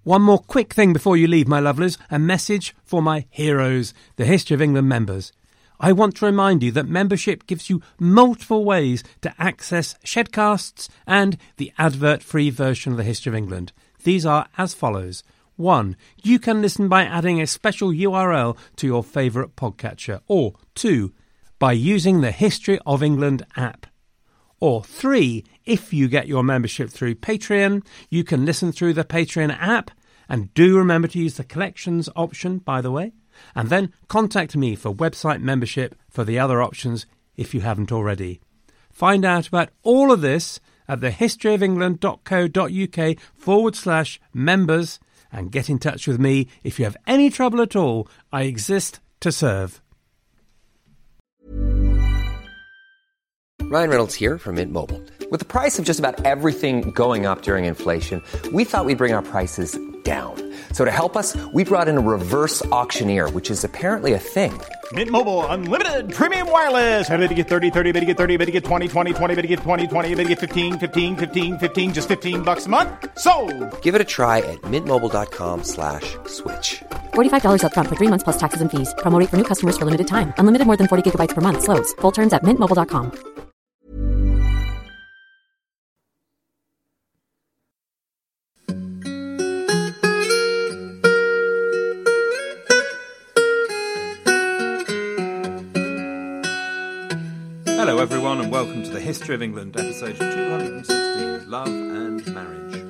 One more quick thing before you leave, my lovelies, a message for my heroes, the History of England members. I want to remind you that membership gives you multiple ways to access Shedcasts and the advert-free version of the History of England. These are as follows. 1. You can listen by adding a special URL to your favourite podcatcher. Or 2. By using the History of England app. Or 3. If you get your membership through Patreon, you can listen through the Patreon app. And do remember to use the collections option, by the way. And then contact me for website membership for the other options if you haven't already. Find out about all of this at thehistoryofengland.co.uk/members and get in touch with me if you have any trouble at all. I exist to serve. Ryan Reynolds here from Mint Mobile. With the price of just about everything going up during inflation, we thought we'd bring our prices down. So to help us, we brought in a reverse auctioneer, which is apparently a thing. Mint Mobile Unlimited Premium Wireless. How to get 30, 30, bit to get 30, bit to get 20, 20, 20, bit to get 20, 20, bit to get 15, 15, 15, 15, just $15 a month? Sold! Give it a try at mintmobile.com/switch. $45 up front for 3 months plus taxes and fees. Promo rate for new customers for limited time. Unlimited more than 40 gigabytes per month. Slows full terms at mintmobile.com. Hello everyone and welcome to the History of England, episode 216, Love and Marriage.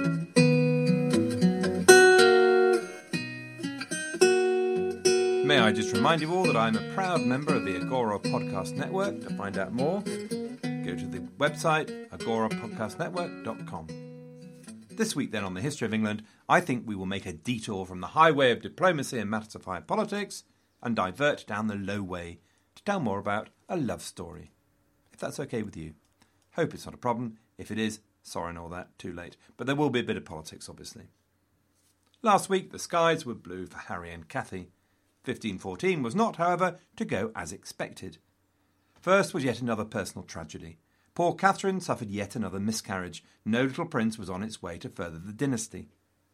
May I just remind you all that I'm a proud member of the Agora Podcast Network. To find out more, go to the website agorapodcastnetwork.com. This week then on the History of England, I think we will make a detour from the highway of diplomacy and matters of high politics and divert down the low way to tell more about a love story. If that's okay with you. Hope it's not a problem. If it is, sorry and all that, too late. But there will be a bit of politics, obviously. Last week, the skies were blue for Harry and Cathy. 1514 was not, however, to go as expected. First was yet another personal tragedy. Poor Catherine suffered yet another miscarriage. No little prince was on its way to further the dynasty.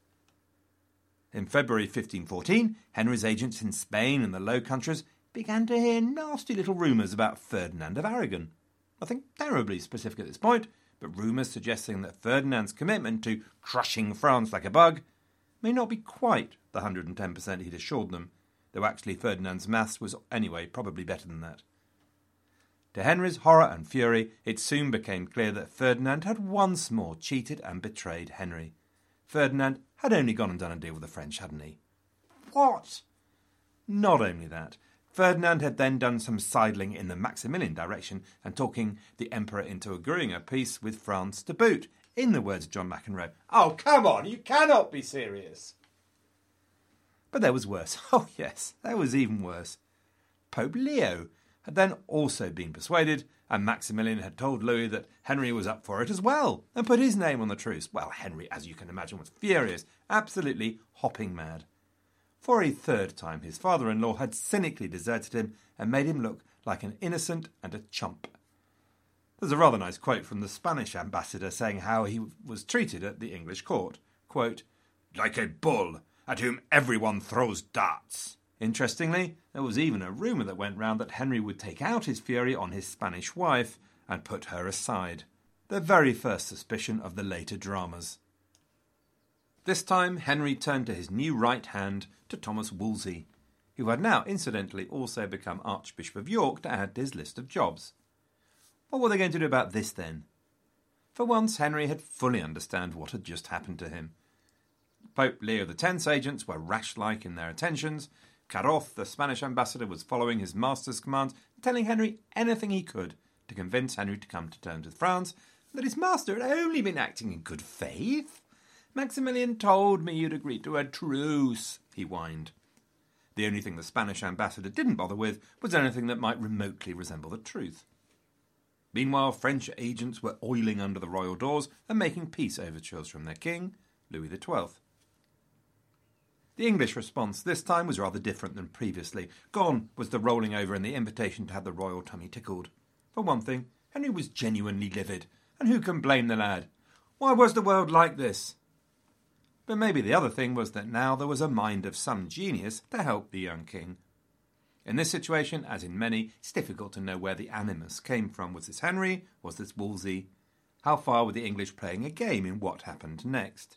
In February 1514, Henry's agents in Spain and the Low Countries began to hear nasty little rumours about Ferdinand of Aragon. Nothing terribly specific at this point, but rumours suggesting that Ferdinand's commitment to crushing France like a bug may not be quite the 110% he'd assured them, though actually Ferdinand's maths was anyway probably better than that. To Henry's horror and fury, it soon became clear that Ferdinand had once more cheated and betrayed Henry. Ferdinand had only gone and done a deal with the French, hadn't he? What? Not only that, Ferdinand had then done some sidling in the Maximilian direction and talking the Emperor into agreeing a peace with France to boot, in the words of John McEnroe. Oh, come on, you cannot be serious. But there was worse. Oh, yes, there was even worse. Pope Leo had then also been persuaded, and Maximilian had told Louis that Henry was up for it as well, and put his name on the truce. Well, Henry, as you can imagine, was furious, absolutely hopping mad. For a third time, his father-in-law had cynically deserted him and made him look like an innocent and a chump. There's a rather nice quote from the Spanish ambassador saying how he was treated at the English court. Quote, "Like a bull at whom everyone throws darts." Interestingly, there was even a rumour that went round that Henry would take out his fury on his Spanish wife and put her aside. The very first suspicion of the later dramas. This time, Henry turned to his new right hand, to Thomas Wolsey, who had now incidentally also become Archbishop of York, to add to his list of jobs. What were they going to do about this then? For once, Henry had fully understood what had just happened to him. Pope Leo X's agents were rash-like in their attentions. Caroth, the Spanish ambassador, was following his master's commands, telling Henry anything he could to convince Henry to come to terms with France, and that his master had only been acting in good faith. "Maximilian told me you'd agreed to a truce," he whined. The only thing the Spanish ambassador didn't bother with was anything that might remotely resemble the truth. Meanwhile, French agents were oiling under the royal doors and making peace overtures from their king, Louis XII. The English response this time was rather different than previously. Gone was the rolling over and the invitation to have the royal tummy tickled. For one thing, Henry was genuinely livid, and who can blame the lad? Why was the world like this? But maybe the other thing was that now there was a mind of some genius to help the young king. In this situation, as in many, it's difficult to know where the animus came from. Was this Henry? Was this Wolsey? How far were the English playing a game in what happened next?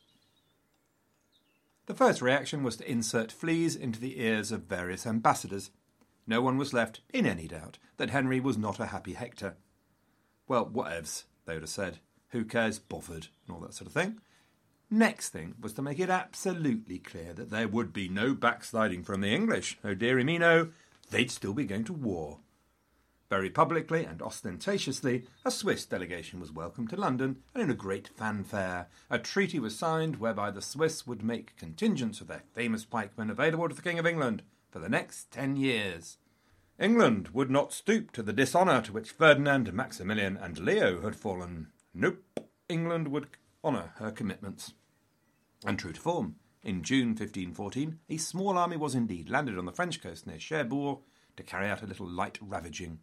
The first reaction was to insert fleas into the ears of various ambassadors. No one was left in any doubt that Henry was not a happy Hector. Well, whatevs, they would have said. Who cares, bothered, and all that sort of thing. Next thing was to make it absolutely clear that there would be no backsliding from the English. Oh dearie me no, they'd still be going to war. Very publicly and ostentatiously, a Swiss delegation was welcomed to London, and in a great fanfare, a treaty was signed whereby the Swiss would make contingents of their famous pikemen available to the King of England for the next 10 years. England would not stoop to the dishonour to which Ferdinand, Maximilian and Leo had fallen. Nope, England would honour her commitments. And true to form, in June 1514, a small army was indeed landed on the French coast near Cherbourg to carry out a little light ravaging.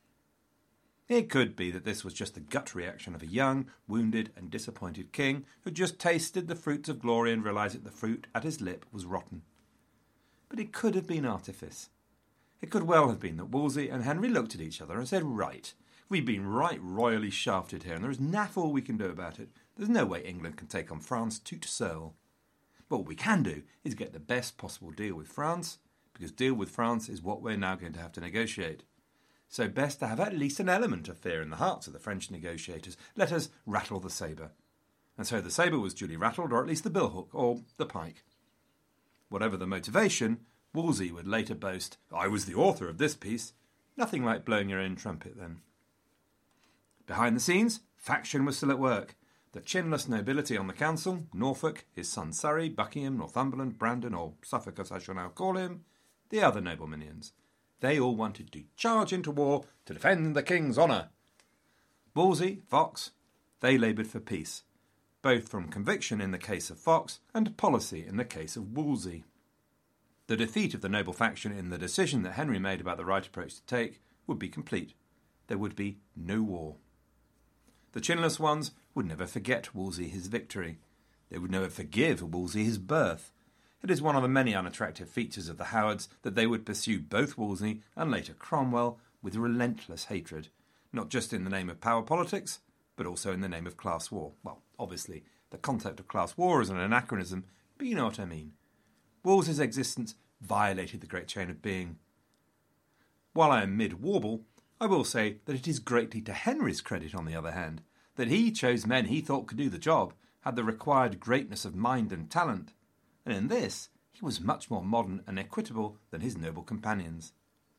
It could be that this was just the gut reaction of a young, wounded and disappointed king who just tasted the fruits of glory and realised that the fruit at his lip was rotten. But it could have been artifice. It could well have been that Wolsey and Henry looked at each other and said, right, we've been right royally shafted here and there is naff all we can do about it. There's no way England can take on France tout seul. But what we can do is get the best possible deal with France, because deal with France is what we're now going to have to negotiate. So best to have at least an element of fear in the hearts of the French negotiators. Let us rattle the sabre. And so the sabre was duly rattled, or at least the billhook, or the pike. Whatever the motivation, Wolsey would later boast, I was the author of this piece. Nothing like blowing your own trumpet then. Behind the scenes, faction was still at work. The chinless nobility on the council, Norfolk, his son Surrey, Buckingham, Northumberland, Brandon, or Suffolk as I shall now call him, the other nobleminions. They all wanted to charge into war to defend the king's honour. Wolsey, Fox, they laboured for peace, both from conviction in the case of Fox and policy in the case of Wolsey. The defeat of the noble faction in the decision that Henry made about the right approach to take would be complete. There would be no war. The chinless ones would never forget Wolsey his victory. They would never forgive Wolsey his birth. It is one of the many unattractive features of the Howards that they would pursue both Wolsey and later Cromwell with relentless hatred, not just in the name of power politics, but also in the name of class war. Well, obviously, the concept of class war is an anachronism, but you know what I mean. Wolsey's existence violated the great chain of being. While I am mid-warble, I will say that it is greatly to Henry's credit, on the other hand, that he chose men he thought could do the job, had the required greatness of mind and talent, and in this he was much more modern and equitable than his noble companions.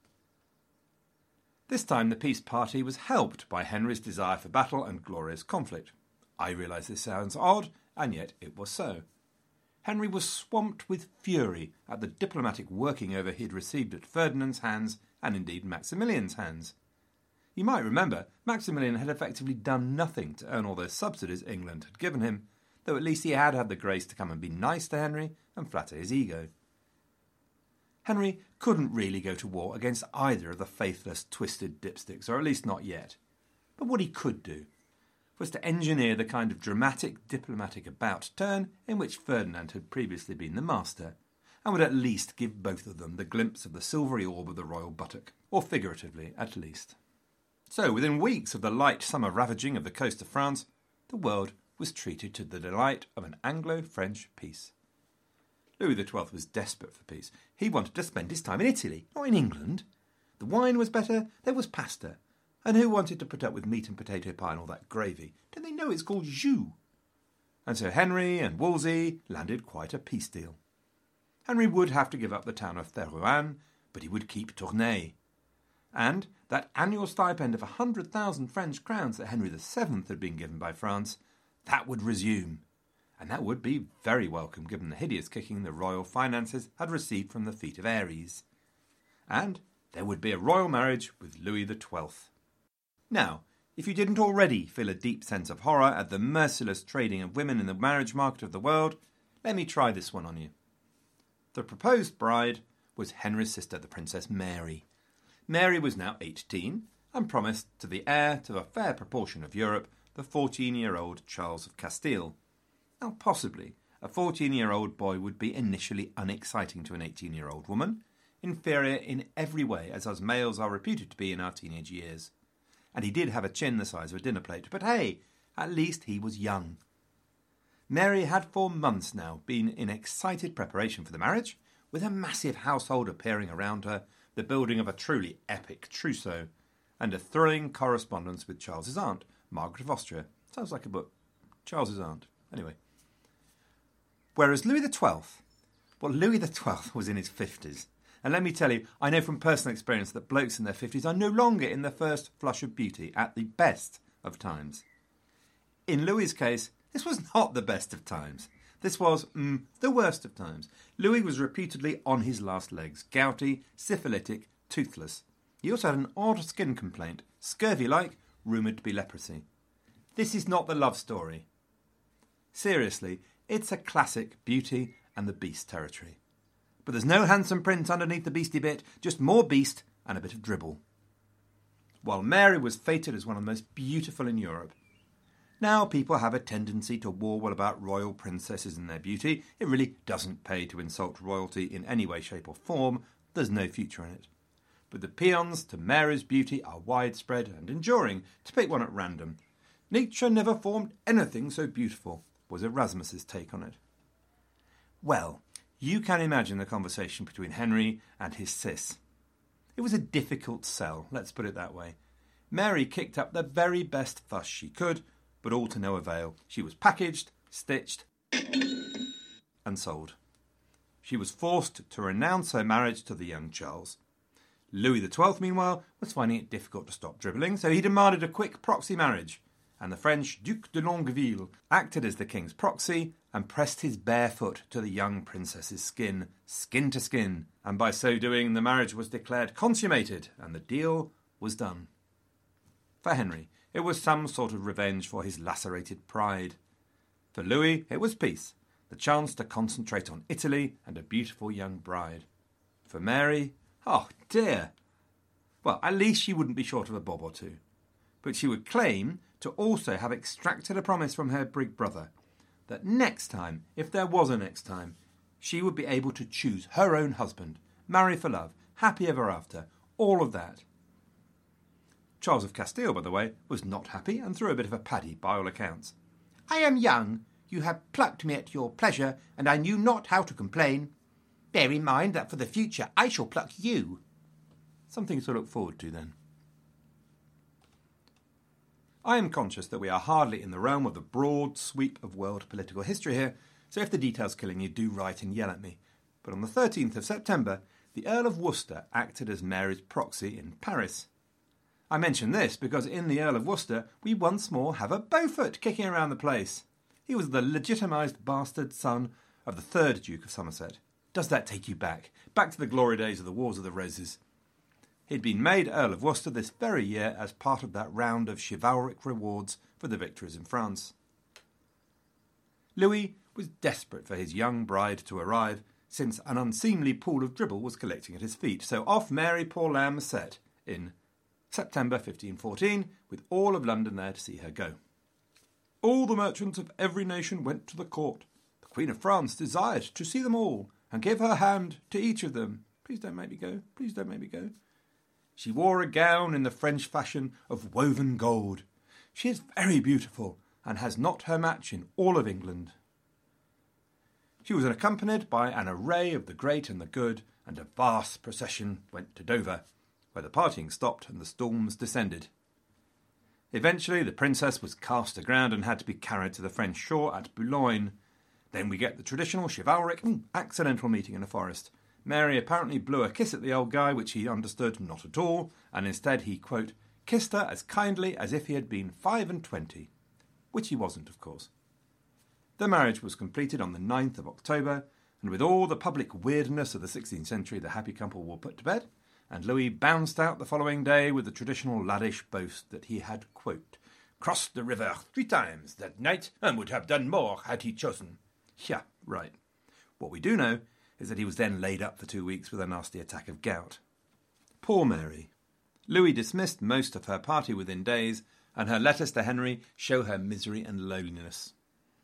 This time the peace party was helped by Henry's desire for battle and glorious conflict. I realise this sounds odd, and yet it was so. Henry was swamped with fury at the diplomatic working over he had received at Ferdinand's hands and indeed Maximilian's hands. You might remember, Maximilian had effectively done nothing to earn all those subsidies England had given him, though at least he had had the grace to come and be nice to Henry and flatter his ego. Henry couldn't really go to war against either of the faithless, twisted dipsticks, or at least not yet. But what he could do was to engineer the kind of dramatic diplomatic about-turn in which Ferdinand had previously been the master, and would at least give both of them the glimpse of the silvery orb of the royal buttock, or figuratively at least. So, within weeks of the light summer ravaging of the coast of France, the world was treated to the delight of an Anglo-French peace. Louis XII was desperate for peace. He wanted to spend his time in Italy, not in England. The wine was better, there was pasta. And who wanted to put up with meat and potato pie and all that gravy? Don't they know it's called jus? And so Henry and Wolsey landed quite a peace deal. Henry would have to give up the town of Therouanne, but he would keep Tournai. And that annual stipend of 100,000 French crowns that Henry VII had been given by France, that would resume. And that would be very welcome given the hideous kicking the royal finances had received from the feet of Ares. And there would be a royal marriage with Louis XII. Now, if you didn't already feel a deep sense of horror at the merciless trading of women in the marriage market of the world, let me try this one on you. The proposed bride was Henry's sister, the Princess Mary. Mary was now 18 and promised to the heir to a fair proportion of Europe, the 14-year-old Charles of Castile. Now, possibly, a 14-year-old boy would be initially unexciting to an 18-year-old woman, inferior in every way, as us males are reputed to be in our teenage years. And he did have a chin the size of a dinner plate, but hey, at least he was young. Mary had for months now been in excited preparation for the marriage, with a massive household appearing around her, the building of a truly epic trousseau, and a thrilling correspondence with Charles's aunt, Margaret of Austria. Sounds like a book. Charles's aunt. Anyway. Whereas Louis XII, Louis XII was in his 50s. And let me tell you, I know from personal experience that blokes in their 50s are no longer in the first flush of beauty at the best of times. In Louis's case, this was not the best of times. This was the worst of times. Louis was reputedly on his last legs, gouty, syphilitic, toothless. He also had an odd skin complaint, scurvy-like, rumoured to be leprosy. This is not the love story. Seriously, it's a classic Beauty and the Beast territory. But there's no handsome prince underneath the beastie bit, just more beast and a bit of dribble. While Mary was fated as one of the most beautiful in Europe. Now people have a tendency to warble about royal princesses and their beauty. It really doesn't pay to insult royalty in any way, shape or form. There's no future in it. But the paeans to Mary's beauty are widespread and enduring, to pick one at random. Nature never formed anything so beautiful, was Erasmus's take on it. Well, you can imagine the conversation between Henry and his sis. It was a difficult sell, let's put it that way. Mary kicked up the very best fuss she could, but all to no avail. She was packaged, stitched, and sold. She was forced to renounce her marriage to the young Charles. Louis XII, meanwhile, was finding it difficult to stop dribbling, so he demanded a quick proxy marriage, and the French Duc de Longueville acted as the king's proxy and pressed his bare foot to the young princess's skin, skin to skin, and by so doing the marriage was declared consummated and the deal was done. For Henry, it was some sort of revenge for his lacerated pride. For Louis, it was peace, the chance to concentrate on Italy and a beautiful young bride. For Mary, oh dear! Well, at least she wouldn't be short of a bob or two. But she would claim to also have extracted a promise from her big brother that next time, if there was a next time, she would be able to choose her own husband, marry for love, happy ever after, all of that. Charles of Castile, by the way, was not happy and threw a bit of a paddy by all accounts. "I am young. You have plucked me at your pleasure, and I knew not how to complain. Bear in mind that for the future I shall pluck you." Something to look forward to, then. I am conscious that we are hardly in the realm of the broad sweep of world political history here, so if the detail's killing you, do write and yell at me. But on the 13th of September, the Earl of Worcester acted as Mary's proxy in Paris. I mention this because in the Earl of Worcester we once more have a Beaufort kicking around the place. He was the legitimised bastard son of the 3rd Duke of Somerset. Does that take you back? Back to the glory days of the Wars of the Roses. He'd been made Earl of Worcester this very year as part of that round of chivalric rewards for the victories in France. Louis was desperate for his young bride to arrive, since an unseemly pool of dribble was collecting at his feet, so off Mary poor lamb set in September 1514, with all of London there to see her go. All the merchants of every nation went to the court. The Queen of France desired to see them all, and give her hand to each of them. Please don't make me go. Please don't make me go. She wore a gown in the French fashion of woven gold. She is very beautiful, and has not her match in all of England. She was accompanied by an array of the great and the good, and a vast procession went to Dover, where the partying stopped and the storms descended. Eventually the princess was cast aground and had to be carried to the French shore at Boulogne. Then we get the traditional chivalric accidental meeting in a forest. Mary apparently blew a kiss at the old guy, which he understood not at all, and instead he, quote, kissed her as kindly as if he had been 25, which he wasn't, of course. The marriage was completed on the 9th of October, and with all the public weirdness of the 16th century, the happy couple were put to bed, and Louis bounced out the following day with the traditional laddish boast that he had, quote, crossed the river 3 times that night and would have done more had he chosen. Yeah, right. What we do know is that he was then laid up for 2 weeks with a nasty attack of gout. Poor Mary. Louis dismissed most of her party within days, and her letters to Henry show her misery and loneliness.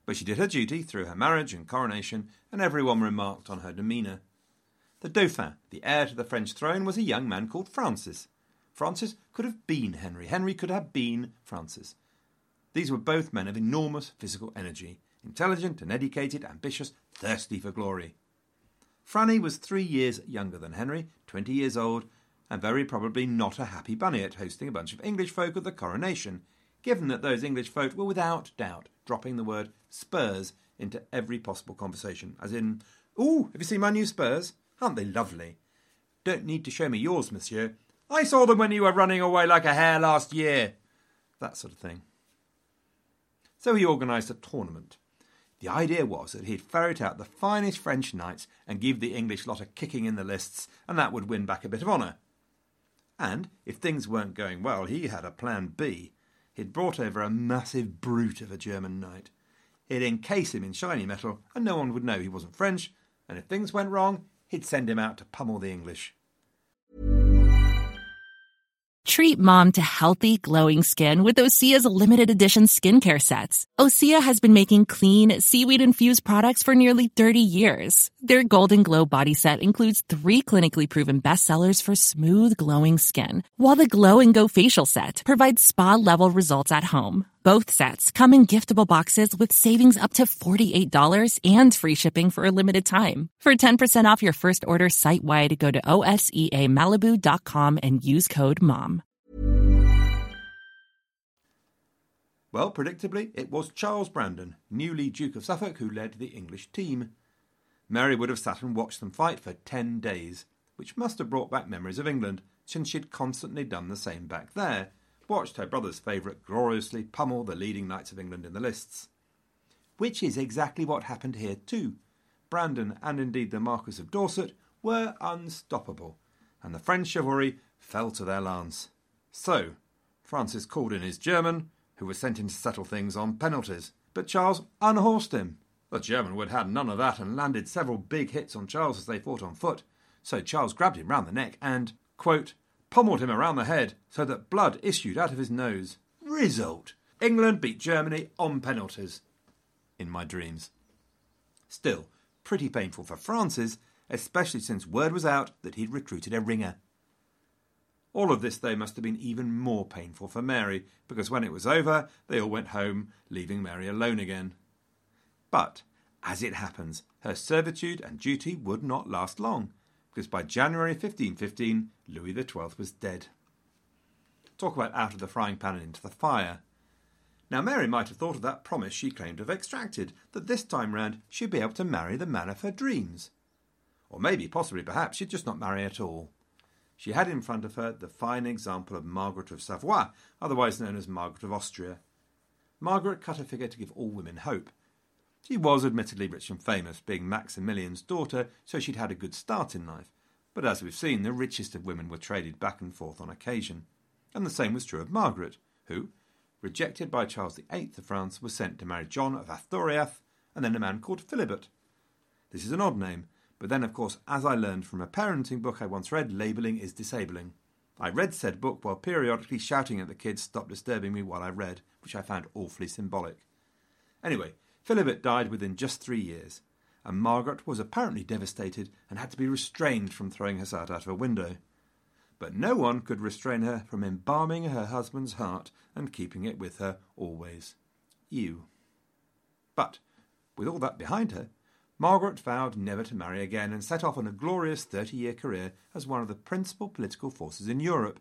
But she did her duty through her marriage and coronation, and everyone remarked on her demeanour. The Dauphin, the heir to the French throne, was a young man called Francis. Francis could have been Henry. Henry could have been Francis. These were both men of enormous physical energy, intelligent and educated, ambitious, thirsty for glory. Franny was 3 years younger than Henry, 20 years old, and very probably not a happy bunny at hosting a bunch of English folk at the coronation, given that those English folk were without doubt dropping the word Spurs into every possible conversation, as in, "Ooh, have you seen my new Spurs? Aren't they lovely? Don't need to show me yours, monsieur. I saw them when you were running away like a hare last year." That sort of thing. So he organised a tournament. The idea was that he'd ferret out the finest French knights and give the English lot a kicking in the lists, and that would win back a bit of honour. And, if things weren't going well, he had a plan B. He'd brought over a massive brute of a German knight. He'd encase him in shiny metal, and no one would know he wasn't French, and if things went wrong, he'd send him out to pummel the English. Treat mom to healthy, glowing skin with Osea's limited edition skincare sets. Osea has been making clean, seaweed-infused products for nearly 30 years. Their Golden Glow body set includes 3 clinically proven bestsellers for smooth, glowing skin, while the Glow and Go facial set provides spa-level results at home. Both sets come in giftable boxes with savings up to $48 and free shipping for a limited time. For 10% off your first order site-wide, go to OSEAMalibu.com and use code MOM. Well, predictably, it was Charles Brandon, newly Duke of Suffolk, who led the English team. Mary would have sat and watched them fight for 10 days, which must have brought back memories of England, since she'd constantly done the same back there. Watched her brother's favourite gloriously pummel the leading knights of England in the lists. Which is exactly what happened here too. Brandon, and indeed the Marquis of Dorset, were unstoppable, and the French chivalry fell to their lance. So, Francis called in his German, who was sent in to settle things on penalties, but Charles unhorsed him. The German would have had none of that and landed several big hits on Charles as they fought on foot, so Charles grabbed him round the neck and, quote, pummeled him around the head so that blood issued out of his nose. Result: England beat Germany on penalties. In my dreams. Still, pretty painful for Francis, especially since word was out that he'd recruited a ringer. All of this, though, must have been even more painful for Mary, because when it was over, they all went home, leaving Mary alone again. But, as it happens, her servitude and duty would not last long, because by January 1515, Louis XII was dead. Talk about out of the frying pan and into the fire. Now, Mary might have thought of that promise she claimed to have extracted, that this time round she'd be able to marry the man of her dreams. Or maybe, possibly, perhaps, she'd just not marry at all. She had in front of her the fine example of Margaret of Savoy, otherwise known as Margaret of Austria. Margaret cut a figure to give all women hope. She was admittedly rich and famous, being Maximilian's daughter, so she'd had a good start in life. But as we've seen, the richest of women were traded back and forth on occasion. And the same was true of Margaret, who, rejected by Charles VIII of France, was sent to marry John of Arthuriath, and then a man called Philibert. This is an odd name, but then, of course, as I learned from a parenting book I once read, labelling is disabling. I read said book while periodically shouting at the kids, "Stop disturbing me," while I read, which I found awfully symbolic. Anyway, Philibert died within just 3 years, and Margaret was apparently devastated and had to be restrained from throwing herself out of a window. But no one could restrain her from embalming her husband's heart and keeping it with her always. You. But, with all that behind her, Margaret vowed never to marry again and set off on a glorious 30-year career as one of the principal political forces in Europe.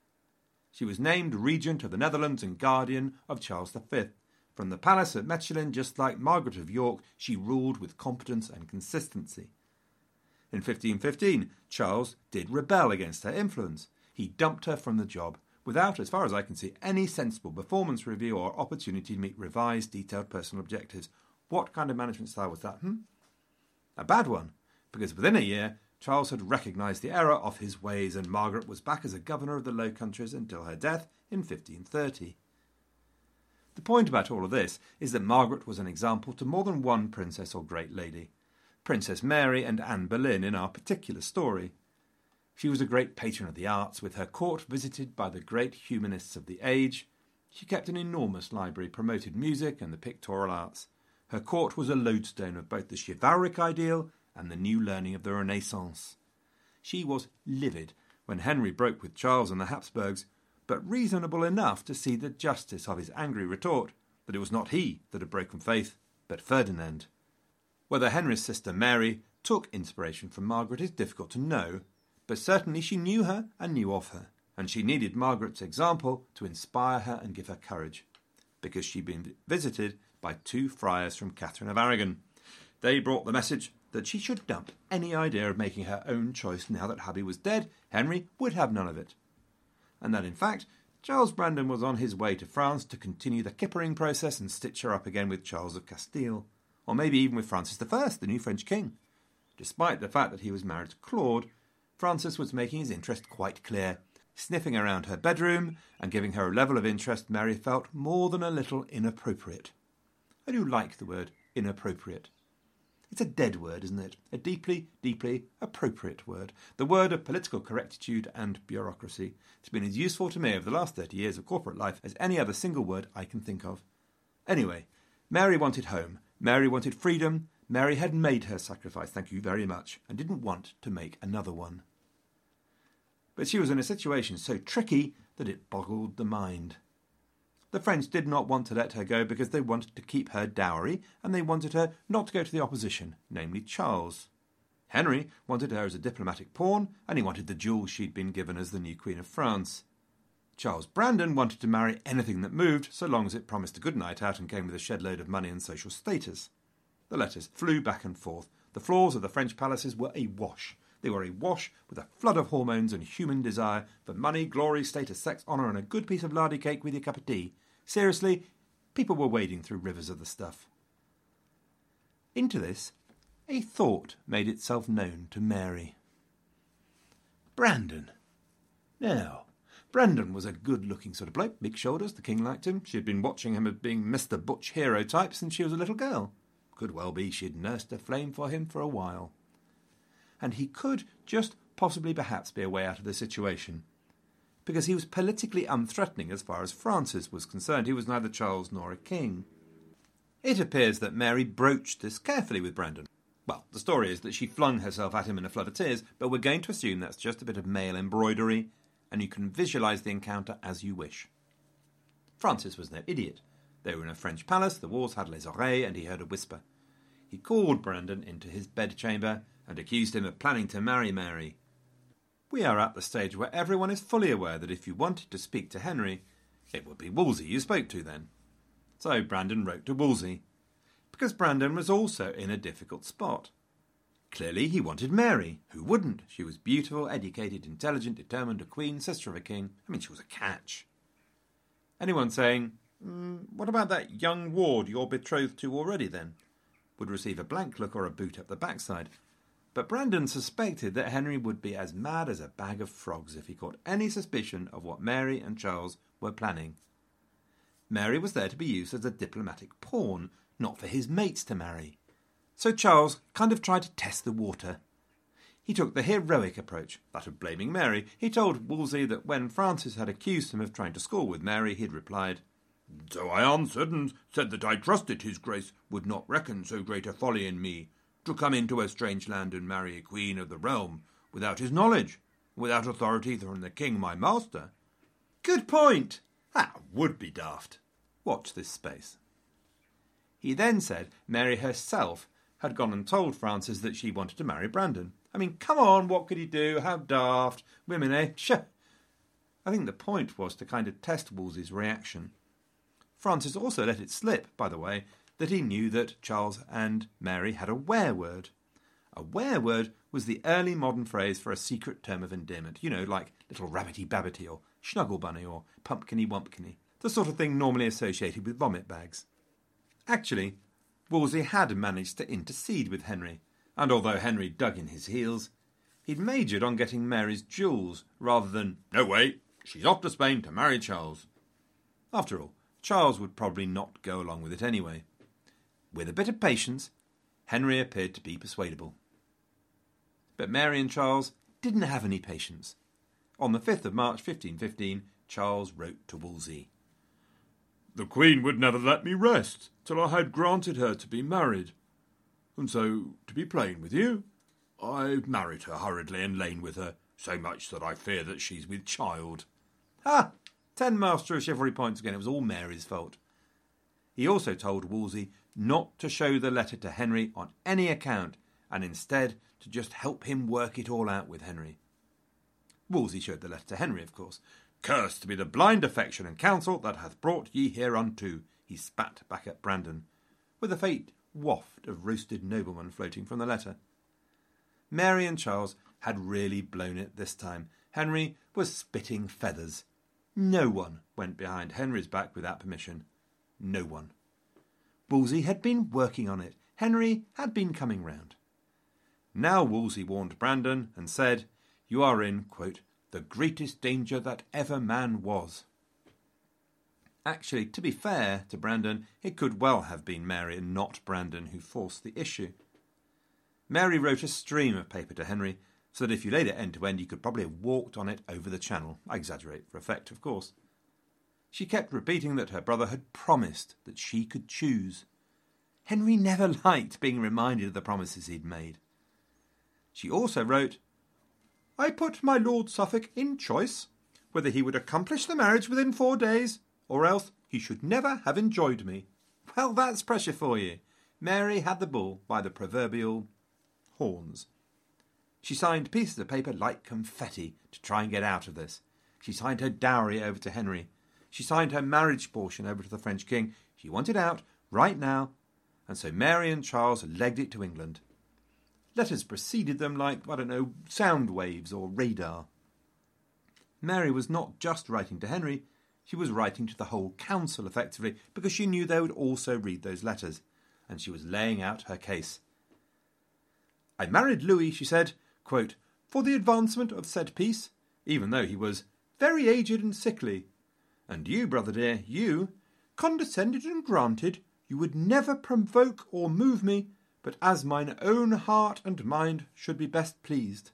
She was named Regent of the Netherlands and Guardian of Charles V. From the palace at Mechlin, just like Margaret of York, she ruled with competence and consistency. In 1515, Charles did rebel against her influence. He dumped her from the job, without, as far as I can see, any sensible performance review or opportunity to meet revised, detailed personal objectives. What kind of management style was that, A bad one, because within a year, Charles had recognised the error of his ways, and Margaret was back as a governor of the Low Countries until her death in 1530. The point about all of this is that Margaret was an example to more than one princess or great lady. Princess Mary and Anne Boleyn in our particular story. She was a great patron of the arts, with her court visited by the great humanists of the age. She kept an enormous library, promoted music and the pictorial arts. Her court was a lodestone of both the chivalric ideal and the new learning of the Renaissance. She was livid when Henry broke with Charles and the Habsburgs, but reasonable enough to see the justice of his angry retort that it was not he that had broken faith, but Ferdinand. Whether Henry's sister Mary took inspiration from Margaret is difficult to know, but certainly she knew her and knew of her, and she needed Margaret's example to inspire her and give her courage, because she'd been visited by 2 friars from Catherine of Aragon. They brought the message that she should dump any idea of making her own choice now that hubby was dead. Henry would have none of it. And that, in fact, Charles Brandon was on his way to France to continue the kippering process and stitch her up again with Charles of Castile, or maybe even with Francis I, the new French king. Despite the fact that he was married to Claude, Francis was making his interest quite clear, sniffing around her bedroom and giving her a level of interest Mary felt more than a little inappropriate. I do like the word inappropriate. It's a dead word, isn't it? A deeply, deeply appropriate word. The word of political correctitude and bureaucracy. It's been as useful to me over the last 30 years of corporate life as any other single word I can think of. Anyway, Mary wanted home. Mary wanted freedom. Mary had made her sacrifice, thank you very much, and didn't want to make another one. But she was in a situation so tricky that it boggled the mind. The French did not want to let her go because they wanted to keep her dowry, and they wanted her not to go to the opposition, namely Charles. Henry wanted her as a diplomatic pawn, and he wanted the jewels she'd been given as the new Queen of France. Charles Brandon wanted to marry anything that moved, so long as it promised a good night out and came with a shed load of money and social status. The letters flew back and forth. The floors of the French palaces were awash. They were awash with a flood of hormones and human desire for money, glory, status, sex, honour, and a good piece of lardy cake with your cup of tea. Seriously, people were wading through rivers of the stuff. Into this, a thought made itself known to Mary. Brandon. Now, Brandon was a good-looking sort of bloke, big shoulders, the king liked him. She had been watching him as being Mr. Butch hero type since she was a little girl. Could well be she'd nursed a flame for him for a while. And he could just possibly perhaps be a way out of the situation, because he was politically unthreatening as far as Francis was concerned. He was neither Charles nor a king. It appears that Mary broached this carefully with Brandon. Well, the story is that she flung herself at him in a flood of tears, but we're going to assume that's just a bit of male embroidery, and you can visualise the encounter as you wish. Francis was no idiot. They were in a French palace, the walls had les oreilles, and he heard a whisper. He called Brandon into his bedchamber and accused him of planning to marry Mary. We are at the stage where everyone is fully aware that if you wanted to speak to Henry, it would be Wolsey you spoke to then. So Brandon wrote to Wolsey, because Brandon was also in a difficult spot. Clearly he wanted Mary. Who wouldn't? She was beautiful, educated, intelligent, determined, a queen, sister of a king. I mean, she was a catch. Anyone saying, what about that young ward you're betrothed to already then? Would receive a blank look or a boot up the backside. But Brandon suspected that Henry would be as mad as a bag of frogs if he caught any suspicion of what Mary and Charles were planning. Mary was there to be used as a diplomatic pawn, not for his mates to marry. So Charles kind of tried to test the water. He took the heroic approach, that of blaming Mary. He told Wolsey that when Francis had accused him of trying to score with Mary, he'd replied, "So I answered and said that I trusted his grace would not reckon so great a folly in me, to come into a strange land and marry a queen of the realm without his knowledge, without authority from the king my master." Good point! That would be daft. Watch this space. He then said Mary herself had gone and told Francis that she wanted to marry Brandon. I mean, come on, what could he do? How daft. Women, eh? Shh. I think the point was to kind of test Wolsey's reaction. Francis also let it slip, by the way, that he knew that Charles and Mary had a were-word. A were-word was the early modern phrase for a secret term of endearment. You know, like little rabbity-babbity or snuggle-bunny or pumpkiny-wumpkiny. The sort of thing normally associated with vomit bags. Actually, Wolsey had managed to intercede with Henry, and although Henry dug in his heels, he'd majored on getting Mary's jewels rather than, "No way, she's off to Spain to marry Charles." After all, Charles would probably not go along with it anyway. With a bit of patience, Henry appeared to be persuadable. But Mary and Charles didn't have any patience. On the 5th of March 1515, Charles wrote to Wolsey, the Queen would never let me rest till I had granted her to be married. And so, to be plain with you, I've married her hurriedly and lain with her, so much that I fear that she's with child. Ha! 10 Master of Chivalry points again. It was all Mary's fault. He also told Wolsey not to show the letter to Henry on any account, and instead to just help him work it all out with Henry. Wolsey showed the letter to Henry, of course. Cursed be the blind affection and counsel that hath brought ye hereunto, he spat back at Brandon, with a faint waft of roasted nobleman floating from the letter. Mary and Charles had really blown it this time. Henry was spitting feathers. No one went behind Henry's back without permission. No one. Wolsey had been working on it. Henry had been coming round. Now Wolsey warned Brandon and said, "You are in, quote, the greatest danger that ever man was." Actually, to be fair to Brandon, it could well have been Mary and not Brandon who forced the issue. Mary wrote a stream of paper to Henry, so that if you laid it end to end, you could probably have walked on it over the channel. I exaggerate for effect, of course. She kept repeating that her brother had promised that she could choose. Henry never liked being reminded of the promises he'd made. She also wrote, "I put my Lord Suffolk in choice, whether he would accomplish the marriage within 4 days, or else he should never have enjoyed me." Well, that's pressure for you. Mary had the bull by the proverbial horns. She signed pieces of paper like confetti to try and get out of this. She signed her dowry over to Henry. She signed her marriage portion over to the French king. She wanted out, right now, and so Mary and Charles legged it to England. Letters preceded them like, sound waves or radar. Mary was not just writing to Henry, she was writing to the whole council effectively, because she knew they would also read those letters, and she was laying out her case. "I married Louis," she said, quote, "for the advancement of said peace, even though he was very aged and sickly. And you, brother dear, you, condescended and granted, you would never provoke or move me, but as mine own heart and mind should be best pleased."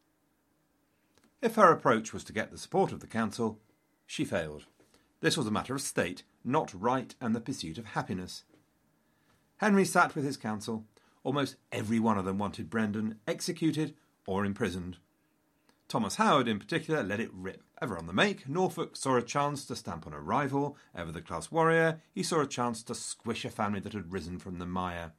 If her approach was to get the support of the council, she failed. This was a matter of state, not right and the pursuit of happiness. Henry sat with his council. Almost every one of them wanted Brandon executed or imprisoned. Thomas Howard, in particular, let it rip. Ever on the make, Norfolk saw a chance to stamp on a rival. Ever the class warrior, he saw a chance to squish a family that had risen from the mire.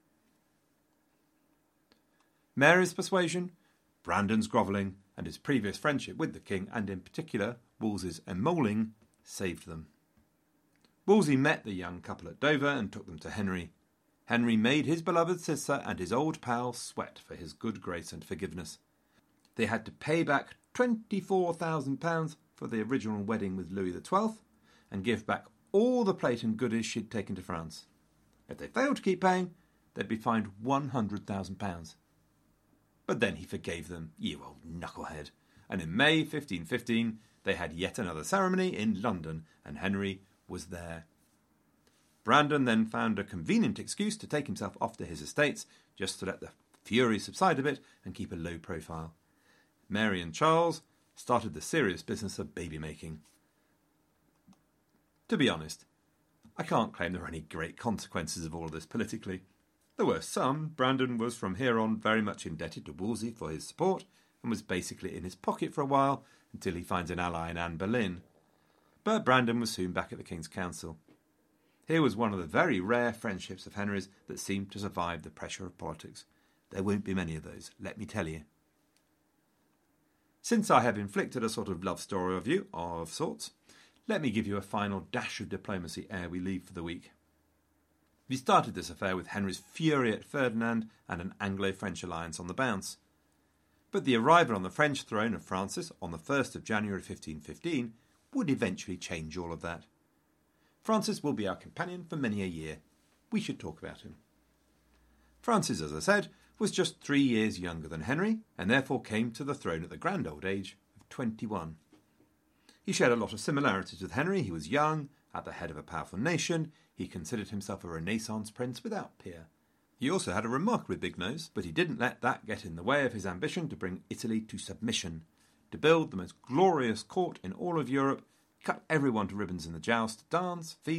Mary's persuasion, Brandon's grovelling, and his previous friendship with the king, and in particular Wolsey's emolling, saved them. Wolsey met the young couple at Dover and took them to Henry. Henry made his beloved sister and his old pal sweat for his good grace and forgiveness. They had to pay back £24,000 for the original wedding with Louis XII and give back all the plate and goodies she'd taken to France. If they failed to keep paying, they'd be fined £100,000. But then he forgave them, you old knucklehead, and in May 1515 they had yet another ceremony in London, and Henry was there. Brandon then found a convenient excuse to take himself off to his estates, just to let the fury subside a bit and keep a low profile. Mary and Charles started the serious business of baby-making. To be honest, I can't claim there were any great consequences of all of this politically. There were some. Brandon was from here on very much indebted to Wolsey for his support and was basically in his pocket for a while until he finds an ally in Anne Boleyn. But Brandon was soon back at the King's Council. Here was one of the very rare friendships of Henry's that seemed to survive the pressure of politics. There won't be many of those, let me tell you. Since I have inflicted a sort of love story of you, of sorts, let me give you a final dash of diplomacy ere we leave for the week. We started this affair with Henry's fury at Ferdinand and an Anglo-French alliance on the bounce. But the arrival on the French throne of Francis on the 1st of January 1515 would eventually change all of that. Francis will be our companion for many a year. We should talk about him. Francis, as I said, was just 3 years younger than Henry, and therefore came to the throne at the grand old age of 21. He shared a lot of similarities with Henry. He was young, at the head of a powerful nation. He considered himself a Renaissance prince without peer. He also had a remarkably big nose, but he didn't let that get in the way of his ambition to bring Italy to submission, to build the most glorious court in all of Europe, cut everyone to ribbons in the joust, dance, feast,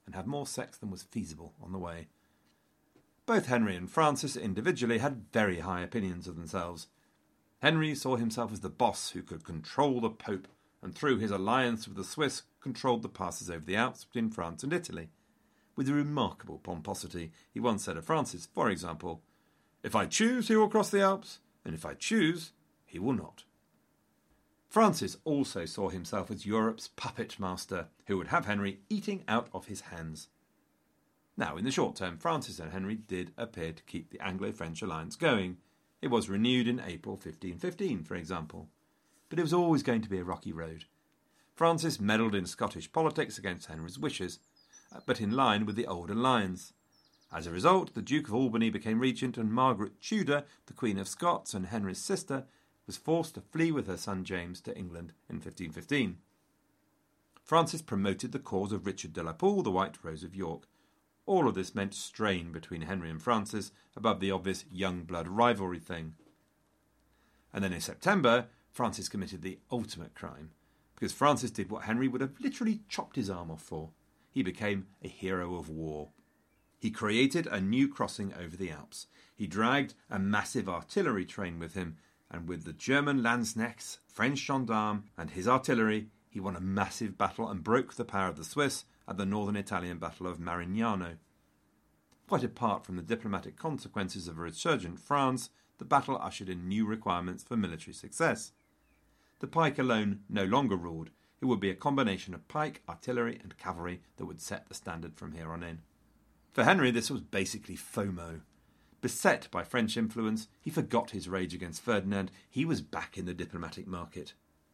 and have more sex than was feasible on the way. Both Henry and Francis individually had very high opinions of themselves. Henry saw himself as the boss who could control the Pope, and through his alliance with the Swiss controlled the passes over the Alps between France and Italy. With a remarkable pomposity, he once said of Francis, for example, "If I choose, he will cross the Alps, and if I choose, he will not." Francis also saw himself as Europe's puppet master, who would have Henry eating out of his hands. Now, in the short term, Francis and Henry did appear to keep the Anglo-French alliance going. It was renewed in April 1515, for example. But it was always going to be a rocky road. Francis meddled in Scottish politics against Henry's wishes, but in line with the old alliance. As a result, the Duke of Albany became regent, and Margaret Tudor, the Queen of Scots and Henry's sister, was forced to flee with her son James to England in 1515. Francis promoted the cause of Richard de la Pole, the White Rose of York. All of this meant strain between Henry and Francis above the obvious young blood rivalry thing. And then in September, Francis committed the ultimate crime, because Francis did what Henry would have literally chopped his arm off for. He became a hero of war. He created a new crossing over the Alps. He dragged a massive artillery train with him, and with the German Landsknechts, French gendarmes, and his artillery, he won a massive battle and broke the power of the Swiss at the northern Italian Battle of Marignano. Quite apart from the diplomatic consequences of a resurgent France, the battle ushered in new requirements for military success. The pike alone no longer ruled. It would be a combination of pike, artillery, and cavalry that would set the standard from here on in. For Henry, this was basically FOMO. Beset by French influence, he forgot his rage against Ferdinand. He was back in the diplomatic market.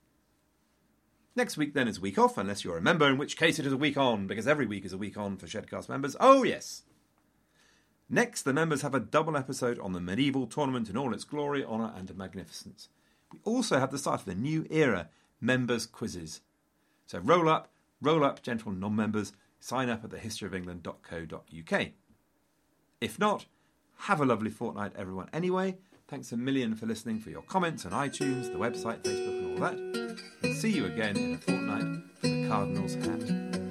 Next week, then, is a week off, unless you're a member, in which case it is a week on, because every week is a week on for Shedcast members. Oh, yes! Next, the members have a double episode on the medieval tournament in all its glory, honour and magnificence. We also have the start of the new era, members' quizzes. So roll up, gentle non-members, sign up at thehistoryofengland.co.uk. If not, have a lovely fortnight, everyone, anyway. Thanks a million for listening, for your comments on iTunes, the website, Facebook and all that. And see you again in a fortnight for the Cardinal's Hat.